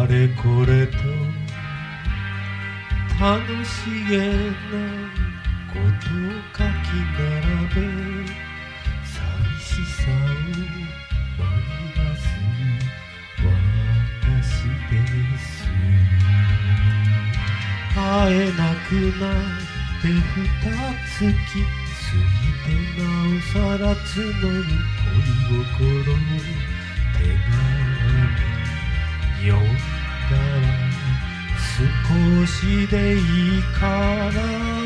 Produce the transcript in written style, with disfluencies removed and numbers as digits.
れこれと楽しげなことを書き並べ寂しさを割り出す私です。会えなくなって2月過ぎてなおさら募る恋心を手紙読んだら少しでいいから